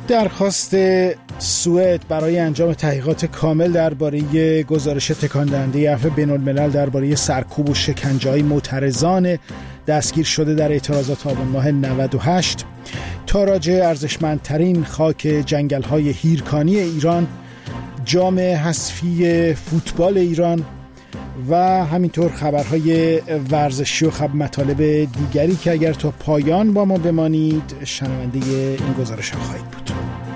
درخواست سوئد برای انجام تحقیقات کامل درباره گزارش تکاندهنده عفو بین‌الملل درباره سرکوب و شکنجه‌های معترضان دستگیر شده در اعتراضات آبان ماه 98، تاراج ارزشمندترین خاک جنگل‌های هیرکانی ایران، جام حذفی فوتبال ایران و همینطور خبرهای ورزشی و مطالب دیگری که اگر تا پایان با ما بمانید شنونده این گزارش ها خواهید بود.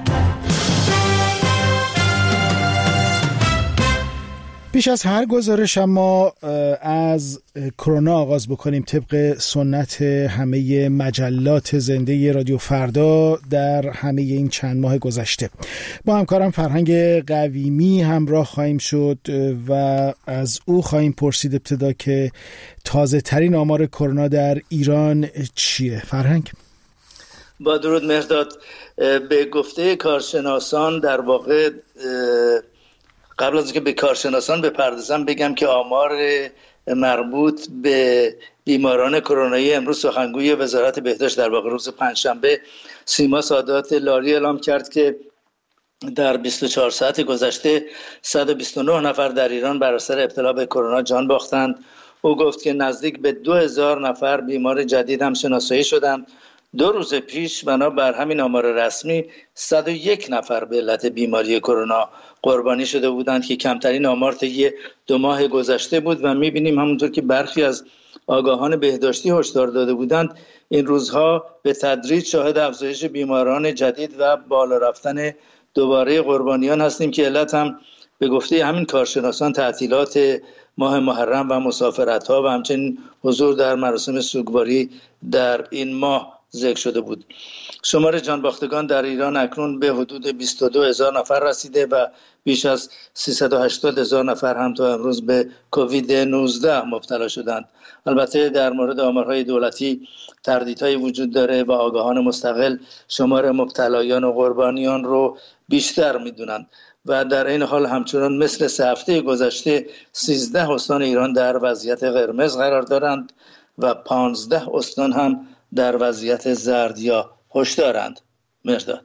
پیش از هر گزارش اما از کرونا آغاز بکنیم طبق سنت همه مجلات زنده رادیو فردا در همه این چند ماه گذشته. با همکارم فرهنگ قویمی همراه خواهیم شد و از او خواهیم پرسید ابتدا که تازه ترین آمار کرونا در ایران چیه؟ فرهنگ؟ با درود مهرداد، به گفته کارشناسان در واقع قبل از اینکه به کارشناسان بپردازم بگم که آمار مربوط به بیماران کرونایی امروز سخنگوی وزارت بهداشت در واقع روز پنجشنبه سیما سادات لاری اعلام کرد که در 24 ساعت گذشته 129 نفر در ایران بر اثر ابتلا به کرونا جان باختند. او گفت که نزدیک به 2000 نفر بیمار جدید هم شناسایی شدند. 2 روز پیش بنابر همین آمار رسمی 101 نفر به علت بیماری کرونا قربانی شده بودند که کمترین آمار طی 2 ماه گذشته بود و می‌بینیم همونطور که برخی از آگاهان بهداشتی هشدار داده بودند این روزها به تدریج شاهد افزایش بیماران جدید و بالا رفتن دوباره قربانیان هستیم که علت هم به گفته همین کارشناسان تعطیلات ماه محرم و مسافرت‌ها و همچنین حضور در مراسم سوگواری در این ماه ذکر شده بود. شمار جانباختگان در ایران اکنون به حدود 22,000 نفر رسیده و بیش از 380,000 نفر هم تا امروز به کووید 19 مبتلا شدند. البته در مورد آمارهای دولتی تردیدهای وجود داره و آگاهان مستقل شمار مبتلایان و قربانیان رو بیشتر میدونند و در این حال همچنان مثل 3 هفته گذشته 13 استان ایران در وضعیت قرمز قرار دارند و 15 استان هم در وضعیت زرد یا هشدارند. مرداد،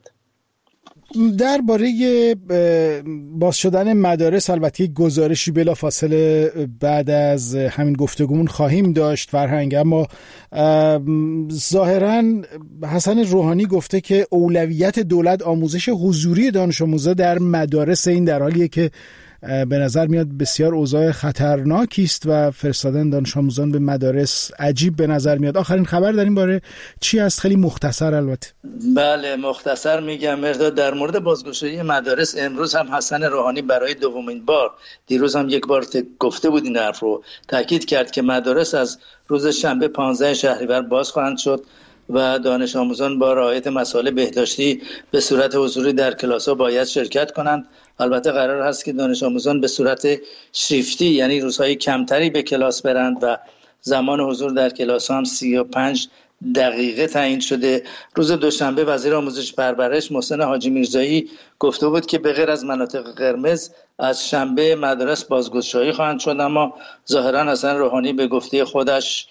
درباره باز شدن مدارس البته گزارشی بلافاصله بعد از همین گفتگومون خواهیم داشت فرهنگ، اما ظاهراً حسن روحانی گفته که اولویت دولت آموزش حضوری دانش آموزا در مدارس، این در حالیه که به نظر میاد بسیار اوضاع خطرناکی است و فرستادن دانش آموزان به مدارس عجیب به نظر میاد. آخرین خبر در این باره چی است؟ خیلی مختصر البته. بله مختصر میگم مرداد. در مورد بازگشایی مدارس امروز هم حسن روحانی برای دومین بار، دیروز هم یک بار گفته بود این حرف رو، تاکید کرد که مدارس از روز شنبه 15 شهریور باز خواهند شد و دانش آموزان با رعایت مسائل بهداشتی به صورت حضوری در کلاس‌ها باید شرکت کنند. البته قرار هست که دانش آموزان به صورت شیفتی یعنی روزهای کمتری به کلاس برند و زمان حضور در کلاس هم 35 دقیقه تعیین شده. روز دوشنبه وزیر آموزش پرورش محسن حاجی میرزایی گفته بود که به غیر از مناطق قرمز از شنبه مدارس بازگشایی خواهند شد، اما ظاهرا حسن روحانی به گفته خودش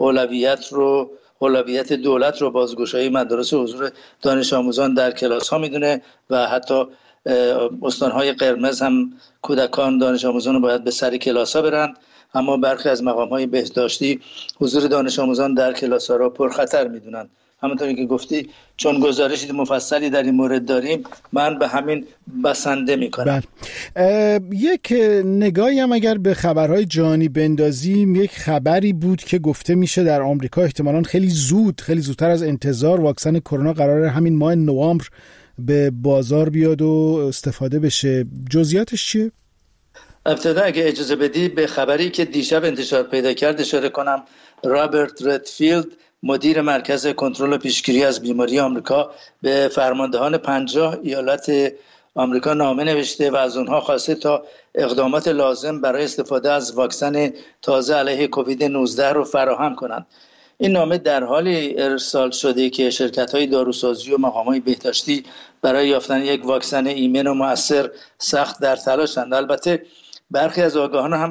اولویت دولت رو بازگشایی مدارس و حضور دانش آموزان در کلاس ها میدونه و حتی استانهای قرمز هم کودکان دانش آموزان رو باید به سر کلاس ها برند، اما برخی از مقام های بهداشتی حضور دانش آموزان در کلاس ها را پرخطر میدونند. همونطوری که گفتی چون گزارشی مفصلی در این مورد داریم من به همین بسنده میکنم. یک نگاهی هم اگر به خبرهای جهانی بندازیم، یک خبری بود که گفته میشه در آمریکا احتمالاً خیلی زودتر از انتظار واکسن کرونا قراره همین ماه نوامبر به بازار بیاد و استفاده بشه. جزئیاتش چیه؟ ابتدا اگه اجازه بدی به خبری که دیشب انتشار پیدا کرد اشاره کنم. رابرت ردفیلد مدیر مرکز کنترل و پیشگیری از بیماری آمریکا به فرماندهان 50 ایالت آمریکا نامه نوشته و از اونها خواسته تا اقدامات لازم برای استفاده از واکسن تازه علیه کووید 19 رو فراهم کنند. این نامه در حالی ارسال شده که شرکت‌های داروسازی و مقامات بهداشتی برای یافتن یک واکسن ایمن و مؤثر سخت در تلاشند. البته برخی از آگاهان هم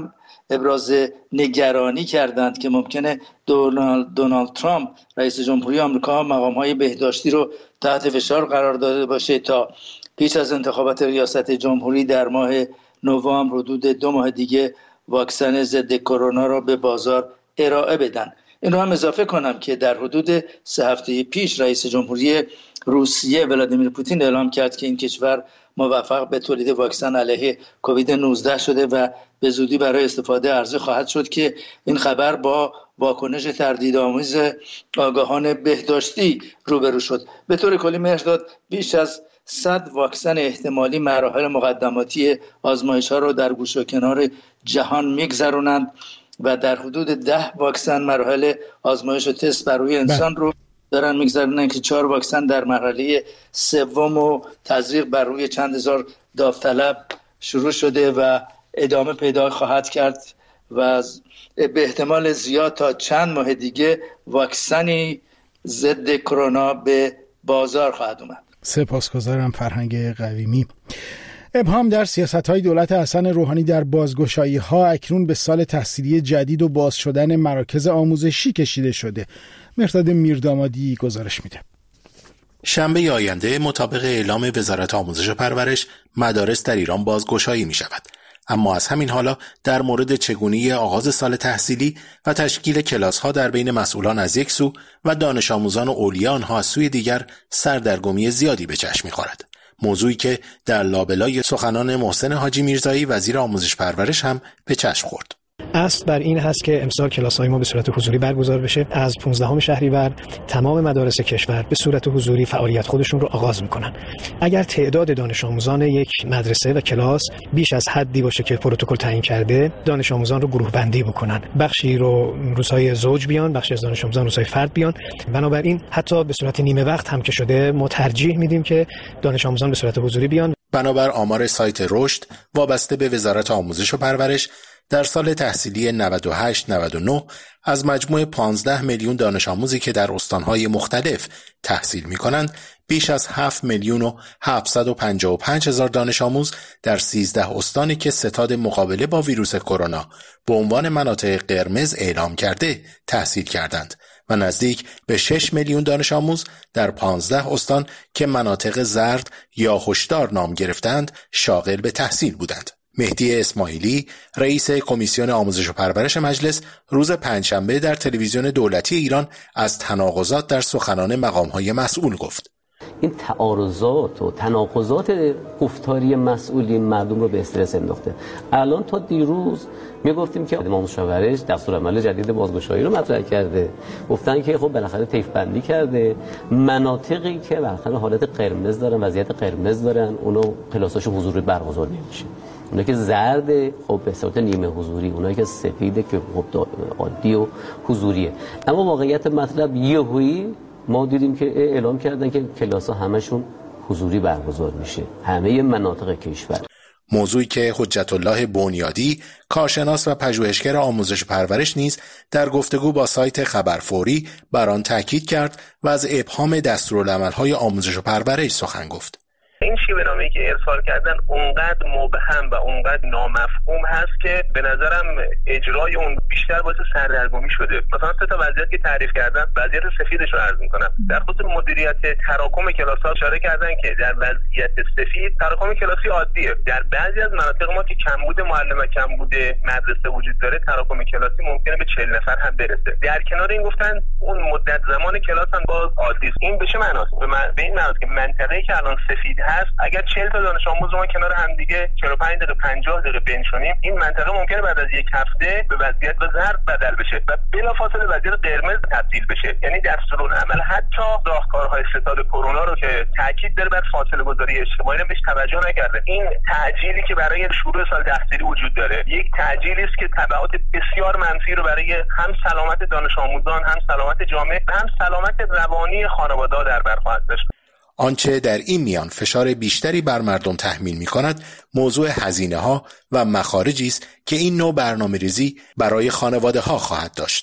ابراز نگرانی کردند که ممکنه دونالد ترامپ رئیس جمهوری آمریکا مقام‌های بهداشتی رو تحت فشار قرار داده باشه تا پیش از انتخابات ریاست جمهوری در ماه نوامبر حدود 2 ماه دیگه واکسن ضد کرونا رو به بازار ارائه بدن. این رو هم اضافه کنم که در حدود 3 هفته پیش رئیس جمهوری روسیه ولادیمیر پوتین اعلام کرد که این کشور موفق به تولید واکسن علیه کووید 19 شده و به زودی برای استفاده عرضه خواهد شد که این خبر با واکنش تردیدآمیز آگاهان بهداشتی روبرو شد. به طور کلی مهرداد بیش از 100 واکسن احتمالی مراحل مقدماتی آزمایش‌ها رو در گوش و کنار جهان می‌گذرونند و در حدود 10 واکسن مراحل آزمایش و تست بر روی انسان رو دارن می‌گذرونن که 4 واکسن در مرحله سوم و تزریق بر روی چند هزار داوطلب شروع شده و ادامه پیدا خواهد کرد و به احتمال زیاد تا چند ماه دیگه واکسنی ضد کرونا به بازار خواهد اومد. سپاسگزارم فرهنگ قویمی. ابهام در سیاست‌های دولت حسن روحانی در بازگشایی‌ها اکنون به سال تحصیلی جدید و باز شدن مراکز آموزشی کشیده شده. مهرداد میردامادی گزارش میده. شنبه آینده مطابق اعلام وزارت آموزش و پرورش مدارس در ایران بازگشایی می شود. اما از همین حالا در مورد چگونگی آغاز سال تحصیلی و تشکیل کلاس‌ها در بین مسئولان از یک سو و دانش آموزان و اولیاء آنها از سوی دیگر سردرگمی زیادی به چشم می‌خورد. موضوعی که در لابلای سخنان محسن حاجی میرزایی وزیر آموزش پرورش هم به چشم خورد. اصل بر این هست که امسال کلاس‌های ما به صورت حضوری برگزار بشه. از 15 شهریور تمام مدارس کشور به صورت حضوری فعالیت خودشون رو آغاز میکنن. اگر تعداد دانش آموزان یک مدرسه و کلاس بیش از حدی باشه که پروتکل تعیین کرده، دانش آموزان رو گروه بندی بکنن. بخشی رو روزهای زوج بیان، بخشی از دانش آموزان روزهای فرد بیان. بنابراین حتی به صورت نیمه وقت هم که شده ما ترجیح میدیم که دانش آموزان به صورت حضوری بیان. بنابر آمار سایت رشد وابسته به وزارت آموزش و پرورش در سال تحصیلی 98-99 از مجموع 15 میلیون دانش آموزی که در استانهای مختلف تحصیل می کنند، بیش از 7,755,000 دانش آموز در 13 استانی که ستاد مقابله با ویروس کرونا به عنوان مناطق قرمز اعلام کرده تحصیل کردند و نزدیک به 6 میلیون دانش آموز در 15 استان که مناطق زرد یا هشدار نام گرفتند شاغل به تحصیل بودند. مهدی اسماعیلی رئیس کمیسیون آموزش و پرورش مجلس روز پنجشنبه در تلویزیون دولتی ایران از تناقضات در سخنان مقام‌های مسئول گفت. این تعارضات و تناقضات گفتاری مسئولین مردم رو به استرس انداخته. الان تا دیروز میگفتیم که آموزش و پرورش دستورالعمل جدید بازگشایی رو مطرح کرده. گفتن که خب بالاخره طیف بندی کرده. مناطقی که بالاخره حالت قرمز دارن، وضعیت قرمز دارن، اونو کلاساشو حضوری برگزار نمیشه. اونایی که زرد خب به صورت نیمه حضوری، اونایی که سفیده که خب عادی و حضوریه. اما واقعیت مطلب یهویی ما دیدیم که اعلام کردن که کلاس‌ها همشون حضوری برگزار میشه، همه مناطق کشور. موضوعی که حجت الله بنیادی کارشناس و پژوهشگر آموزش و پرورش نیز در گفتگو با سایت خبر فوری بر آن تاکید کرد و از ابهام دستورالعمل‌های آموزش و پرورش سخن گفت. این شیوه‌نامه‌ای که ارسال کردن اونقدر مبهم و اونقدر نامفهوم هست که به نظرم اجرای اون بیشتر باعث سردرگمی شده. مثلا 3 تا وضعیت که تعریف کردن، وضعیت سفیدش رو عرض می‌کنم. در خصوص مدیریت تراکم کلاس‌ها اشاره کردن که در وضعیت سفید تراکم کلاسی عادیه. در بعضی از مناطق ما که کمبود معلم و کمبود مدرسه وجود داره، تراکم کلاسی ممکنه به 40 نفر هم برسه. در کنار این گفتن اون مدت زمان کلاس هم باز عادی است. این به چه معناست؟ به این معناست که منطقه‌ای که الان سفید هست، اگر 40 تا دانش آموز ما کنار هم دیگه 45 دقیقه 50 دقیقه بنشونیم، این منطقه ممکنه بعد از یک هفته به وضعیت زرد بدل بشه و بلافاصله وضعیت قرمز تبدیل بشه. یعنی دستورالعمل حتی راهکارهای ستاد کرونا رو که تاکید داره بر فاصله گذاری اجتماعی بهش توجه نکرده. این تعجیلی که برای شروع سال تحصیلی وجود داره، یک تعجیلی است که تبعات بسیار منفی رو برای هم سلامت دانش آموزان، هم سلامت جامعه و هم سلامت روانی خانواده‌ها در بر خواهد داشت. آنچه در این میان فشار بیشتری بر مردم تحمیل می کند موضوع هزینه ها و مخارجی است که این نوع برنامه‌ریزی برای خانواده ها خواهد داشت.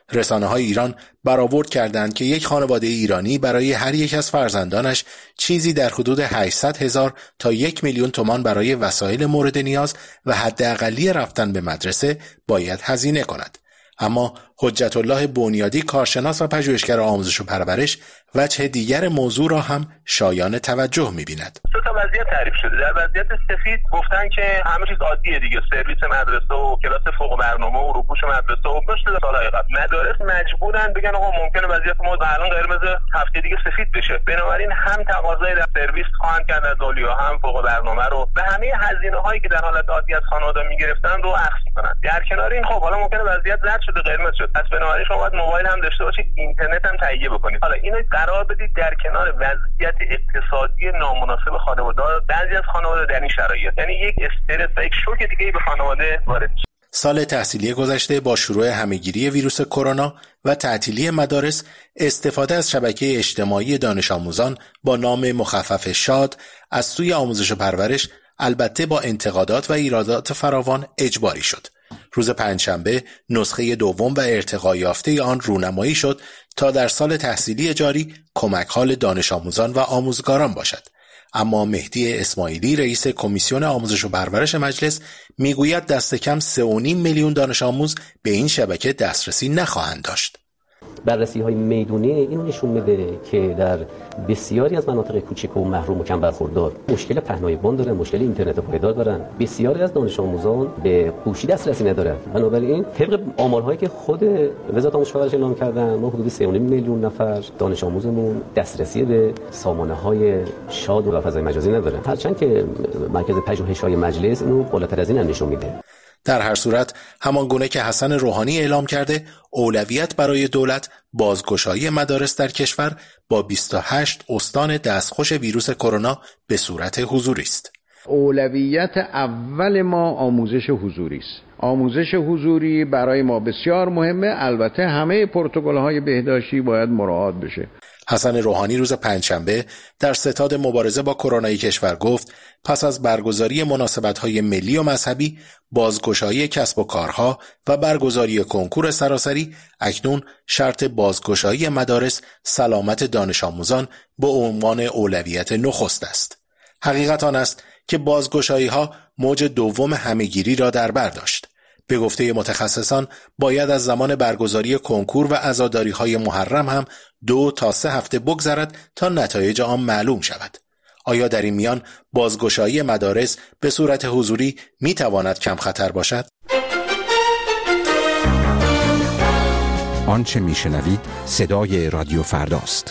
رسانه‌های ایران برآورد کردند که یک خانواده ایرانی برای هر یک از فرزندانش چیزی در حدود 800,000 تا 1,000,000 تومان برای وسایل مورد نیاز و حداقلی رفتن به مدرسه باید هزینه کند. اما حجت الله بنیادی، کارشناس و پژوهشگر آموزش و پرورش، وجه دیگر موضوع را هم شایان توجه می‌بیند. دو تا وضعیت تعریف شده. در وضعیت سفید گفتن که همه چیز عادیه دیگه، سرویس مدرسه و کلاس فوق برنامه و روپوش مدرسه و مثل سال‌های قبل. مدارس مجبورن بگن آقا ممکنه وضعیت ما الان قرمز، هفته دیگه سفید بشه. بنابراین هم تقاضای سرویس خواهند کرد از اولیا، هم فوق برنامه رو و همه هزینه‌هایی که در حالت عادی از خانواده می‌گرفتن رو اخذ می‌کنن. در کنار این خب حالا ممکنه وضعیت زرد شده، قرمز شد. پس بنابراین شما باید موبایل هم داشته باشید، اینترنت هم تهیه بکنید. حالا اینو قرار بدید در کنار وضعیت اقتصادی نامناسب خانواده. بعضی از خانواده در این شرایط یعنی یک استرس و یک شوک دیگه به خانواده وارد میشه. سال تحصیلی گذشته با شروع همهگیری ویروس کرونا و تعطیلی مدارس، استفاده از شبکه اجتماعی دانش آموزان با نام مخفف شاد از سوی آموزش و پرورش البته با انتقادات و ایرادات فراوان اجباری شد. روز پنجشنبه نسخه دوم و ارتقا یافته آن رونمایی شد تا در سال تحصیلی جاری کمک حال دانش آموزان و آموزگاران باشد. اما مهدی اسماعیلی، رئیس کمیسیون آموزش و پرورش مجلس، میگوید دست کم 3.5 میلیون دانش آموز به این شبکه دسترسی نخواهند داشت. بررسی‌های میدونی اینو نشون میده که در بسیاری از مناطق کوچک و محروم و کم برخوردار مشکل پهنای باند دارن، مشکل اینترنت پایدار دارن. بسیاری از دانش آموزان به گوشی دسترسی ندارن. بنابراین طبق آمارهایی که خود وزارت آموزش و پرورش اعلام کردن، ما حدود 3.5 میلیون نفر دانش آموزمون دسترسی به سامانه‌های شاد و فضای مجازی ندارن. هرچند که مرکز پژوهش‌های مجلس اینو بالاتر از این نشون میده. در هر صورت همان گونه که حسن روحانی اعلام کرده، اولویت برای دولت بازگشایی مدارس در کشور با 28 استان دستخوش ویروس کرونا به صورت حضوری است. اولویت اول ما آموزش حضوری است. آموزش حضوری برای ما بسیار مهمه. البته همه پروتکل‌های بهداشتی باید مراعات بشه. حسن روحانی روز پنجشنبه در ستاد مبارزه با کرونای کشور گفت پس از برگزاری مناسبت‌های ملی و مذهبی، بازگشایی کسب و کارها و برگزاری کنکور سراسری، اکنون شرط بازگشایی مدارس سلامت دانش آموزان به عنوان اولویت نخست است. حقیقت آن است که بازگشایی‌ها موج دوم همهگیری را در بر داشت. به گفته متخصصان باید از زمان برگزاری کنکور و عزاداری‌های محرم هم 2 تا 3 هفته بگذرد تا نتایج آن معلوم شود. آیا در این میان بازگشایی مدارس به صورت حضوری میتواند کم خطر باشد؟ آنچه میشنوید صدای رادیو فرداست.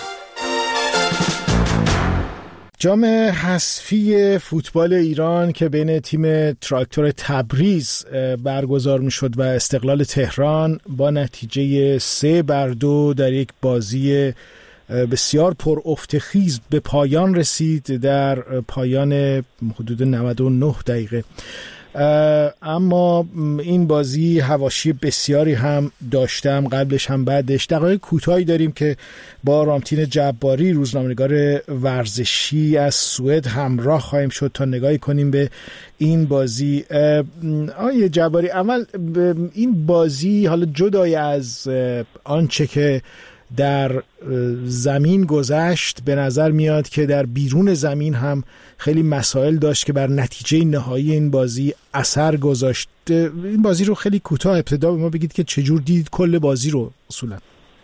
جام حذفی فوتبال ایران که بین تیم تراکتور تبریز برگزار میشد و استقلال تهران با نتیجه 3-2 در یک بازی بسیار پر افتخیز به پایان رسید در پایان حدود 99 دقیقه. اما این بازی حواشی بسیاری هم داشتم، قبلش هم بعدش. دقایق کوتاهی داریم که با رامتین جباری، روزنامه‌نگار ورزشی از سوئد، همراه خواهیم شد تا نگاهی کنیم به این بازی. آقای جباری، اول این بازی حالا جدای از آنچه که در زمین گذشت، به نظر میاد که در بیرون زمین هم خیلی مسائل داشت که بر نتیجه نهایی این بازی اثر گذاشت. این بازی رو خیلی کوتاه ابتدا به ما بگید که چجور دیدید کل بازی رو اصولا.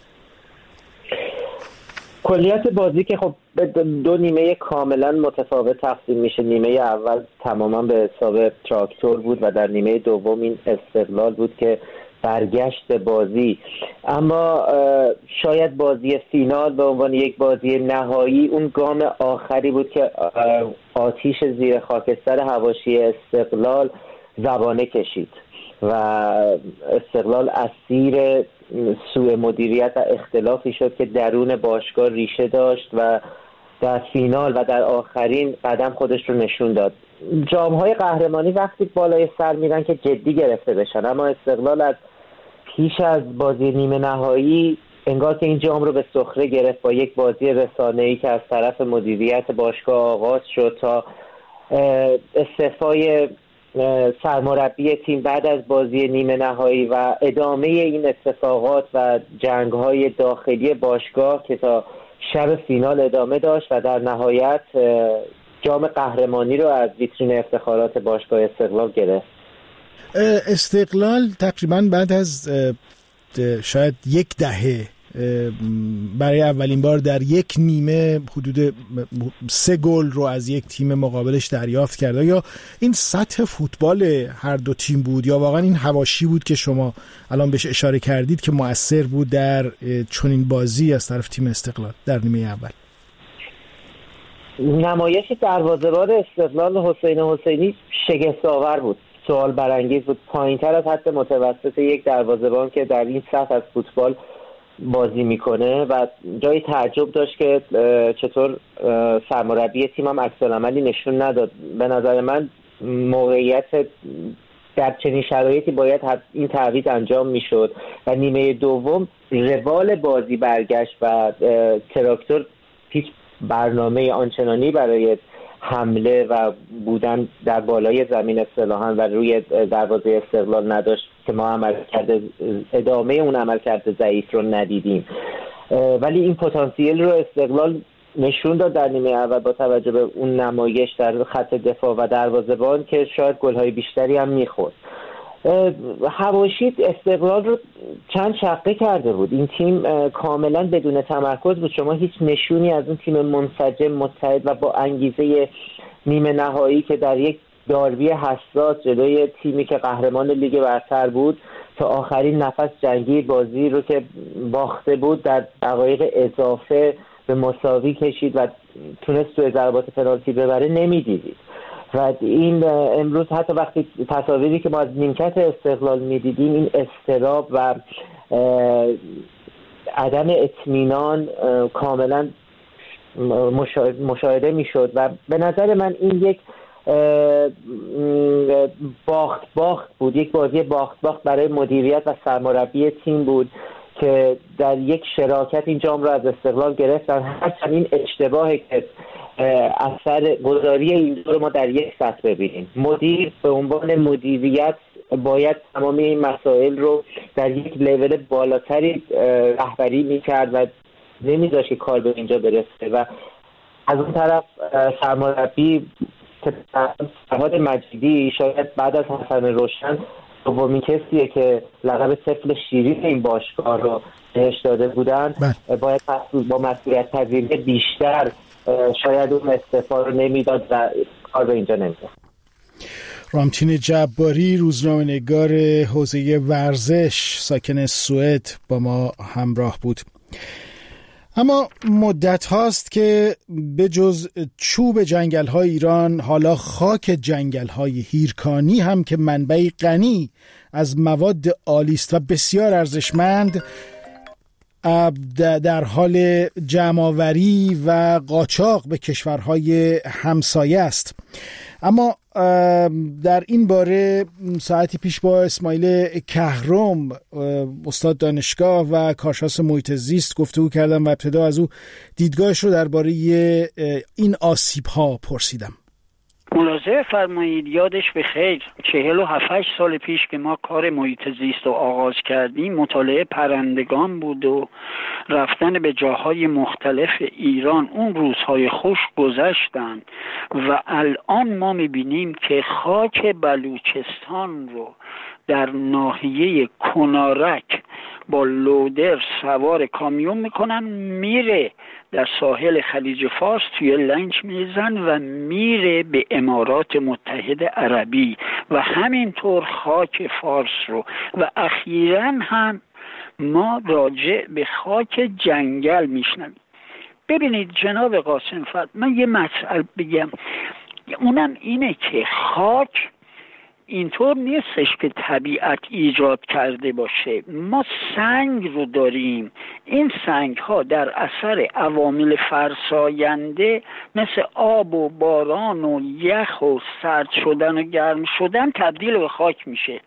کلیت بازی که خب دو نیمه کاملا متفاوت تقسیم میشه. نیمه اول تماما به حساب تراکتور بود و در نیمه دوم این استقلال بود که برگشت بازی. اما شاید بازی فینال به عنوان یک بازی نهایی اون گام آخری بود که آتیش زیر خاکستر حواشی استقلال زبانه کشید و استقلال اسیر سوء مدیریت و اختلافی شد که درون باشگاه ریشه داشت و در فینال و در آخرین قدم خودش رو نشون داد. جام‌های قهرمانی وقتی بالای سر میرن که جدی گرفته بشن، اما استقلال از پیش از بازی نیمه نهایی انگار که این جام رو به سخره گرفت با یک بازی رسانه‌ای که از طرف مدیریت باشگاه آغاز شد تا استعفای سرمربی تیم بعد از بازی نیمه نهایی و ادامه این اتفاقات و جنگ‌های داخلی باشگاه که تا شب فینال ادامه داشت و در نهایت جام قهرمانی رو از ویترین افتخارات باشگاه استقلال گرفت. استقلال تقریبا بعد از شاید یک دهه برای اولین بار در یک نیمه حدود 3 گل رو از یک تیم مقابلش دریافت کرده. یا این سطح فوتبال هر دو تیم بود یا واقعا این حواشی بود که شما الان بهش اشاره کردید که مؤثر بود در چنین بازی از طرف تیم استقلال در نیمه اول؟ نمایش دروازه‌بان استقلال حسین حسینی شگفت‌آور بود، سوال برانگیز بود، پایین‌تر از حد متوسط یک دروازه‌بان که در این سطح از فوتبال بازی میکنه و جای تعجب داشت که چطور سرمربی تیم هم عکس‌العملی نشون نداد. به نظر من موقعیت در چنین شرایطی باید این تعویض انجام میشد و نیمه دوم روال بازی برگشت و تراکتور هیچ برنامه آنچنانی برای حمله و بودن در بالای زمین اصطلاحاً و روی دروازه استقلال نداشت که ما ادامه اون عملکرد ضعیف رو ندیدیم. ولی این پتانسیل رو استقلال نشون داد در نیمه اول با توجه به اون نمایش در خط دفاع و دروازه‌بان که شاید گل‌های بیشتری هم می‌خورد. حواشی استقلال رو چند شقه کرده بود. این تیم کاملا بدون تمرکز بود. شما هیچ نشونی از اون تیم منسجم، متحد و با انگیزه نیمه نهایی که در یک داربی حساس جلوی تیمی که قهرمان لیگ برتر بود تا آخرین نفس جنگی بازی رو که باخته بود در دقایق اضافه به مساوی کشید و تونست توی ضربات پنالتی ببره نمیدیدید. و این امروز حتی وقتی تصاویری که ما از نیمکت استقلال میدیدیم این اضطراب و عدم اطمینان کاملا مشاهده میشد و به نظر من این یک باخت بود، یک بازی باخت برای مدیریت و سرمربی تیم بود که در یک شراکت این جام را از استقلال گرفتن. هرچند این اشتباهی که اثر گذاری این رو ما در یک سطح ببینیم. مدیر به عنوان مدیریت باید تمام این مسائل رو در یک لول بالاتری رهبری میکرد و نمیذاشت که کار به اینجا برسه و از اون طرف سرمربی فرهاد مجیدی شاید بعد از حسن روشن دومین کسیه که لقب طفل شیرین این باشگاه رو بهش داده بودن. باید با مسئولیت پذیری بیشتر شاید اون استعفا رو نمیداد و کار به اینجا نمیداد. رامتین جباری، روزنامه‌نگار حوزه ورزش ساکن سوئد، با ما همراه بود. اما مدت هاست که به جز چوب جنگل‌های ایران حالا خاک جنگل‌های هیرکانی هم که منبعی غنی از مواد عالی است و بسیار ارزشمند در حال جمع‌آوری و قاچاق به کشورهای همسایه است. اما در این باره ساعتی پیش با اسماعیل کهرم، استاد دانشگاه و کارشناس محیط زیست گفتگو کردم و ابتدا از او دیدگاهش رو درباره این آسیب‌ها پرسیدم. ملاحظه فرمایید، یادش به خیر 47 سال پیش که ما کار محیط زیست رو آغاز کردیم مطالعه پرندگان بود و رفتن به جاهای مختلف ایران. اون روزهای خوش گذشتن و الان ما میبینیم که خاک بلوچستان رو در ناحیه کنارک با لودر سوار کامیون میکنن، میره در ساحل خلیج فارس توی لنج میزن و میره به امارات متحده عربی و همینطور خاک فارس رو. و اخیراً هم ما راجع به خاک جنگل میشنویم. ببینید جناب قاسم فرد، من یه مسئله بگم، اونم اینه که خاک اینطور نیستش که طبیعت ایجاد کرده باشه. ما سنگ رو داریم، این سنگ ها در اثر عوامل فرساینده مثل آب و باران و یخ و سرد شدن و گرم شدن تبدیل به خاک میشه.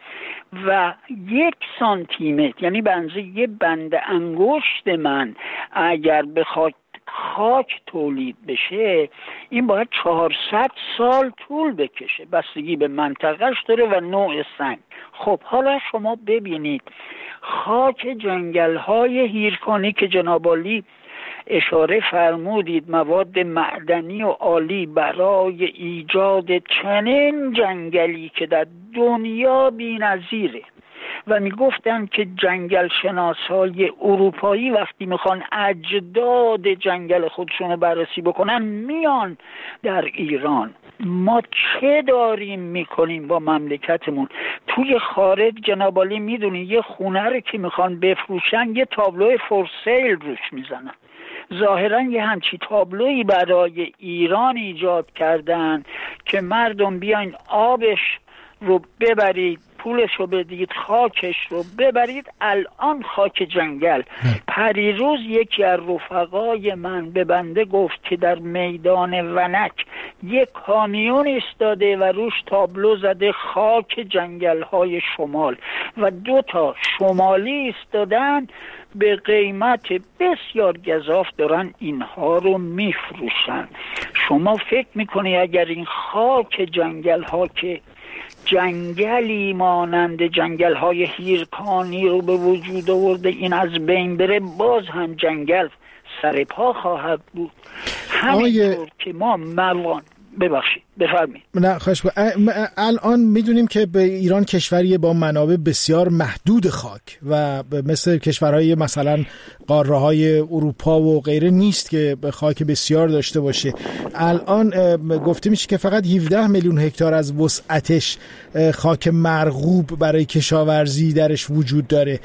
و 1 سانتیمتر یعنی به اندازه یه بند انگشت من اگر بخواد خاک تولید بشه، این باید 400 سال طول بکشه، بستگی به منطقهش داره و نوع سنگ. خب حالا شما ببینید خاک جنگل‌های هیرکانی که جناب عالی اشاره فرمودید مواد معدنی و عالی برای ایجاد چنین جنگلی که در دنیا بی‌نظیره و میگفتن که جنگل شناسای اروپایی وقتی میخوان اجداد جنگل خودشون رو بررسی بکنن میان در ایران. ما چه داریم میکنیم با مملکتمون؟ توی خارج جناب عالی میدونی یه خونه رو که میخوان بفروشن یه تابلو فور سیل روش میزنن. ظاهرا یه همچی تابلویی برای ایران ایجاد کردن که مردم بیاین آبش رو ببرید، پولش رو بدید، خاکش رو ببرید. الان خاک جنگل، پریروز یکی از رفقای من به بنده گفت که در میدان ونک یک کامیون ایستاده و روش تابلو زده خاک جنگل های شمال و 2 شمالی ایستادن به قیمت بسیار گزاف دارن اینها رو میفروشن. شما فکر میکنی اگر این خاک جنگل ها که جنگلی مانند جنگل های هیرکانی رو به وجود آورده این از بین بره، باز هم جنگل سرپا خواهد بود. همینطور که ما ببخشید بفرمایید. نه خواهش الان میدونیم که به ایران کشوری با منابع بسیار محدود خاک و مثل کشورهای مثلا قاره های اروپا و غیره نیست که خاک بسیار داشته باشه. الان گفته میشه که فقط 17 میلیون هکتار از وسعتش خاک مرغوب برای کشاورزی درش وجود داره.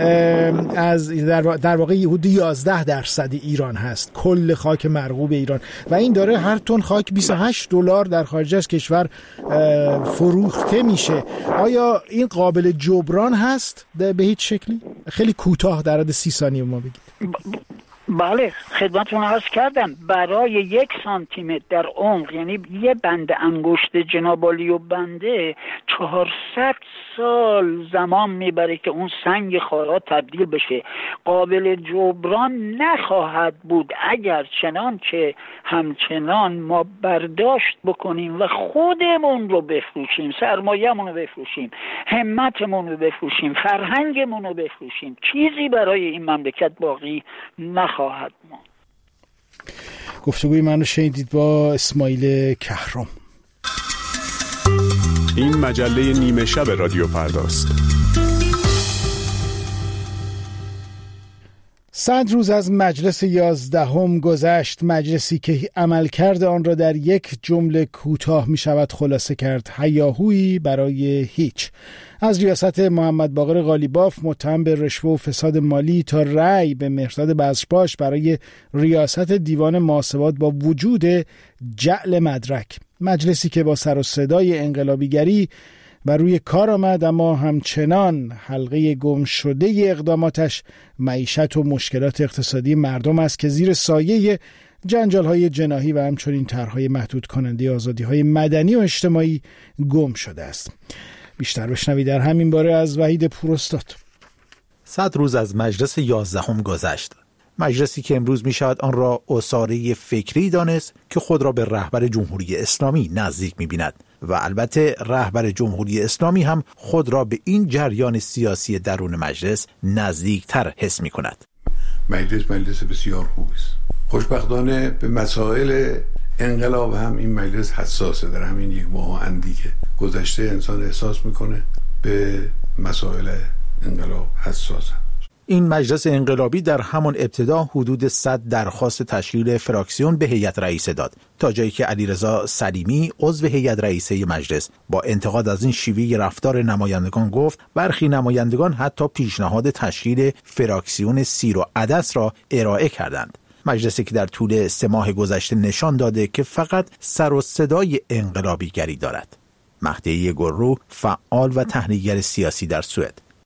از در واقع حدود 11% ایران هست کل خاک مرغوب ایران و این داره هر تن خاک $28 در خارج از کشور فروخته میشه. آیا این قابل جبران هست به هیچ شکلی؟ خیلی کوتاه در حد 30 ثانیه ما بگید. بله خدمتتون عرض کردم برای 1 سانتیمتر در عمق یعنی یه بند انگشت جناب عالی و بنده 400 سال زمان میبره که اون سنگ خارا تبدیل بشه. قابل جبران نخواهد بود اگر چنانچه همچنان ما برداشت بکنیم و خودمون رو بفروشیم، سرمایه‌مون رو بفروشیم، همتمون رو بفروشیم، فرهنگمون رو بفروشیم، چیزی برای این مملکت باقی نخواهد ماند. گفتگوی من رو شنیدید با اسماعیل کهرام. این مجله نیمه شب رادیو فرداست. 100 روز از مجلس 11 گذشت، مجلسی که عملکرد آن را در یک جمله کوتاه می شود خلاصه کرد: هیاهویی برای هیچ. از ریاست محمد باقر قالیباف متهم به رشوه و فساد مالی تا رأی به مهرداد بزرچپاش برای ریاست دیوان محاسبات با وجود جعل مدرک. مجلسی که با سر و صدای انقلابیگری و روی کار آمد، اما همچنان حلقه گم شده اقداماتش معیشت و مشکلات اقتصادی مردم است که زیر سایه جنجال‌های جناحی و همچنین طرح‌های محدود کننده آزادی‌های مدنی و اجتماعی گم شده است. بیشتر بشنوید در همین باره از وحید پوراستاد. 100 روز از مجلس 11 گذشت. مجلسی که امروز می شود آن را عصاره فکری دانست که خود را به رهبر جمهوری اسلامی نزدیک می بیند و البته رهبر جمهوری اسلامی هم خود را به این جریان سیاسی درون مجلس نزدیکتر حس می کند. مجلس بسیار خوبی است. خوشبختانه به مسائل انقلاب هم این مجلس حساسه. در همین 1 ماه اندی که گذشته انسان احساس میکنه به مسائل انقلاب حساسه. این مجلس انقلابی در همان ابتدا حدود 100 درخواست تشکیل فراکسیون به هیئت رئیسه داد، تا جایی که علیرضا سلیمی عضو هیئت رئیسه مجلس با انتقاد از این شیوه رفتار نمایندگان گفت برخی نمایندگان حتی پیشنهاد تشکیل فراکسیون سیر و عدس را ارائه کردند. مجلسی که در طول 3 ماه گذشته نشان داده که فقط سر و صدای انقلابیگری دارد. مهدی گلرو، فعال و تحلیلگر سیاسی در سوئد: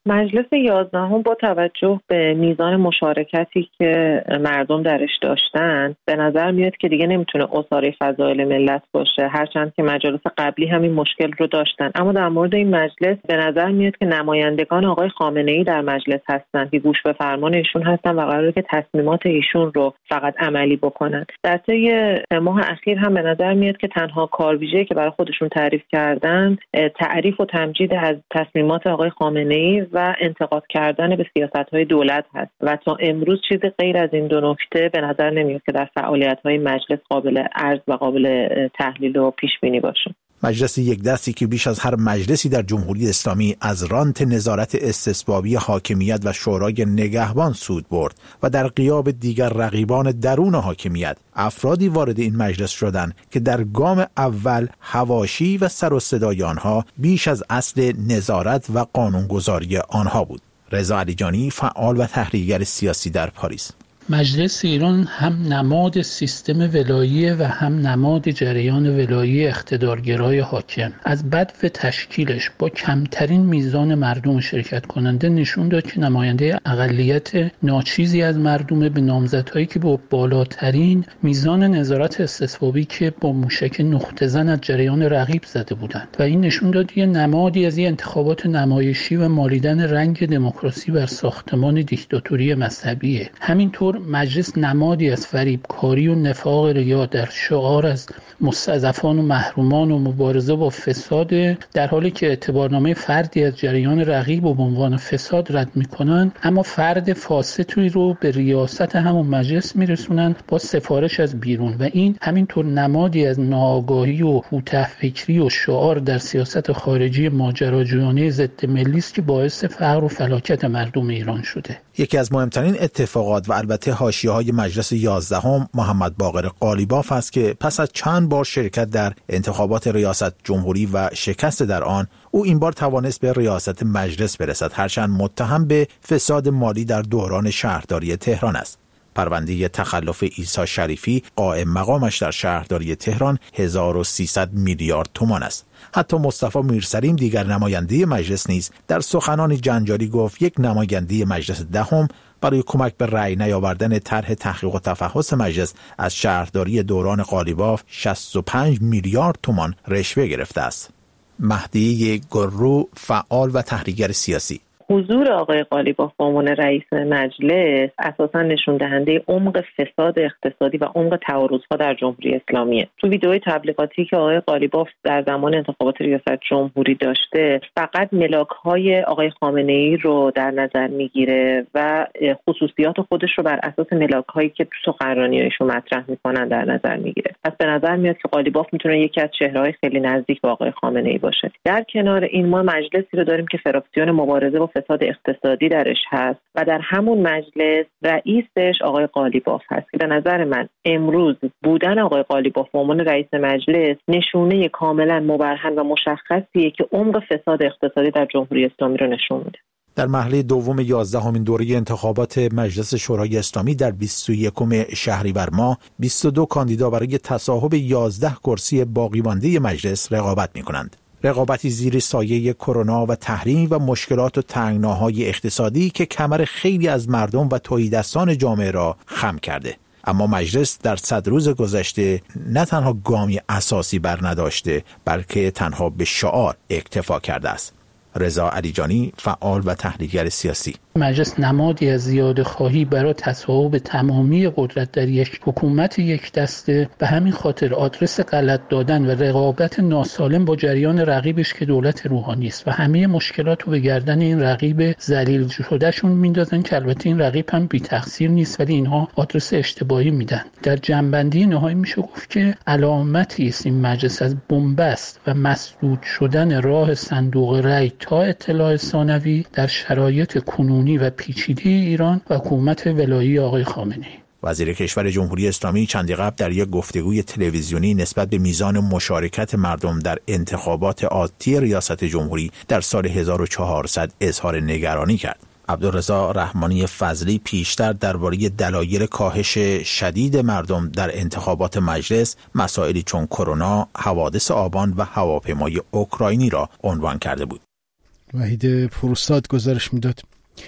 مجلس 11 با توجه به میزان مشارکتی که مردم درش داشتن به نظر میاد که دیگه نمیتونه اساره فضایل ملت باشه، هرچند که مجالس قبلی همین مشکل رو داشتن. اما در مورد این مجلس به نظر میاد که نمایندگان آقای خامنه‌ای در مجلس هستن که گوش به فرمان ایشون هستن و قراره که تصمیمات ایشون رو فقط عملی بکنن. در طی ماه اخیر هم به نظر میاد که تنها کارویژه‌ای که برای خودشون تعریف کردن تعریف و تمجید از تصمیمات آقای خامنه‌ای و انتقاد کردن به سیاست‌های دولت هست و تا امروز چیز غیر از این دو نکته به نظر نمیاد که در فعالیت‌های مجلس قابل عرض و قابل تحلیل و پیش بینی باشه. مجلس یک دستی که بیش از هر مجلسی در جمهوری اسلامی از رانت نظارت استثبابی حاکمیت و شورای نگهبان سود برد و در غیاب دیگر رقیبان درون حاکمیت افرادی وارد این مجلس شدند که در گام اول حواشی و سر و صدای آنها بیش از اصل نظارت و قانونگذاری آنها بود. رضا علیجانی، فعال و تحلیلگر سیاسی در پاریس: مجلس ایران هم نماد سیستم ولایی و هم نماد جریان ولایی اقتدارگرای حاکم از بدو تشکیلش با کمترین میزان مردم شرکت کننده نشون داد که نماینده اقلیت ناچیزی از مردم به نامزدهایی که با بالاترین میزان نظارت استثبابی که با موشک نقطه زن از جریان رقیب زده بودند و این نشون داد یه نمادی از این انتخابات نمایشی و مالیدن رنگ دموکراسی بر ساختمان دیکتاتوری مذهبیه. همینطور مجلس نمادی از فریبکاری و نفاق ریا در شعار از مستضعفان و محرومان و مبارزه با فساد، در حالی که اعتبارنامه فردی از جریان رقیب و به عنوان فساد رد میکنن، اما فرد فاسدی رو به ریاست همون مجلس میرسونن با سفارش از بیرون و این همینطور نمادی از ناآگاهی و کوتاه‌فکری و شعار در سیاست خارجی ماجراجویانه ضد ملی است که باعث فقر و فلاکت مردم ایران شده. یکی از مهمترین اتفاقات و البته حاشیه‌های مجلس 11 محمد باقر قالیباف است که پس از چند بار شرکت در انتخابات ریاست جمهوری و شکست در آن، او این بار توانست به ریاست مجلس برسد، هرچند متهم به فساد مالی در دوران شهرداری تهران است. پرونده تخلف عیسی شریفی قائم مقامش در شهرداری تهران 1300 میلیارد تومان است. حتی مصطفی میرسلیم، دیگر نماینده مجلس نیز، در سخنانی جنجالی گفت یک نماینده مجلس دهم برای کمک به رأی نیاوردن طرح تحقیق و تفحص مجلس از شهرداری دوران قالیباف 65 میلیارد تومان رشوه گرفته است. مهدی گرو، فعال و تحلیلگر سیاسی: حضور آقای قالیباف به عنوان رئیس مجلس اساساً نشون دهنده عمق فساد اقتصادی و عمق تعارضها در جمهوری اسلامیه. تو ویدئوی تبلیغاتی که آقای قالیباف در زمان انتخابات ریاست جمهوری داشته، فقط ملاک‌های آقای خامنه‌ای رو در نظر میگیره و خصوصیات خودش رو بر اساس ملاک‌هایی که تو سخنرانی‌هاشون مطرح میکنن در نظر میگیره. پس به نظر میاد که قالیباف میتونه یکی از چهره‌های خیلی نزدیک به آقای خامنه‌ای باشه. در کنار این ما مجلسی رو داریم که فراکسیون مبارزه با فساد اقتصادی درش هست و در همون مجلس رئیسش آقای قالیباف هست که به نظر من امروز بودن آقای قالیباف به عنوان رئیس مجلس نشونه کاملا مبرهن و مشخصیه که عمق فساد اقتصادی در جمهوری اسلامی رو نشون میده. در مرحله دوم 11مین دوره انتخابات مجلس شورای اسلامی در 21 شهریور ماه 22 کاندیدا برای تصاحب 11 کرسی باقی مانده مجلس رقابت می‌کنند. رقابتی زیر سایه کرونا و تحریم و مشکلات و تنگناهای اقتصادی که کمر خیلی از مردم و تهیدستان جامعه را خم کرده. اما مجلس در 100 روز گذشته نه تنها گامی اساسی بر نداشته، بلکه تنها به شعار اکتفا کرده است. رضا علیجانی، فعال و تحلیلگر سیاسی: مجلس نمادی از زیاده خواهی برای تصاحب تمامی قدرت در یک حکومت یک دسته، به همین خاطر آدرس غلط دادن و رقابت ناسالم با جریان رقیبش که دولت روحانی است و همه مشکلات رو به گردن این رقیب ذلیل شدهشون میندازن که البته این رقیب هم بی تقصیر نیست، ولی اینها آدرس اشتباهی میدن. در جنبندی نهایی میشه گفت که علامتی است این مجلس از بنبست و مسدود شدن راه صندوق رای تا اطلاع ثانوی در شرایط کنونی و پیچیده ایران و حکومت ولایی آقای خامنه‌ای. وزیر کشور جمهوری اسلامی چندی قبل در یک گفتگوی تلویزیونی نسبت به میزان مشارکت مردم در انتخابات آتی ریاست جمهوری در سال 1400 اظهار نگرانی کرد. عبدالرضا رحمانی فضلی پیشتر درباره دلایل کاهش شدید مردم در انتخابات مجلس مسائلی چون کرونا، حوادث آبان و هواپیمای اوکراینی را عنوان کرده بود. وحید پروستاد گزارش میداد.